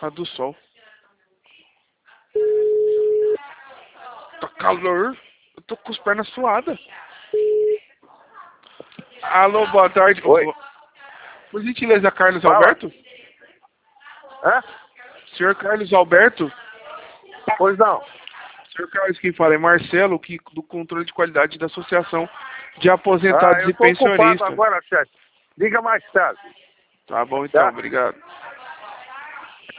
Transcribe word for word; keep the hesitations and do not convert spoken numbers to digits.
A do sol. Tá calor. Eu tô com as pernas suadas. Alô, boa tarde. Oi. Por gentileza, Carlos Fala. Alberto? Hã? Senhor Carlos Alberto? Pois não. Senhor Carlos, quem fala é Marcelo, que, do controle de qualidade da Associação de Aposentados Ah, eu e tô ocupado Pensionistas. agora, chefe. Liga mais tarde. Tá bom então, Tá? obrigado.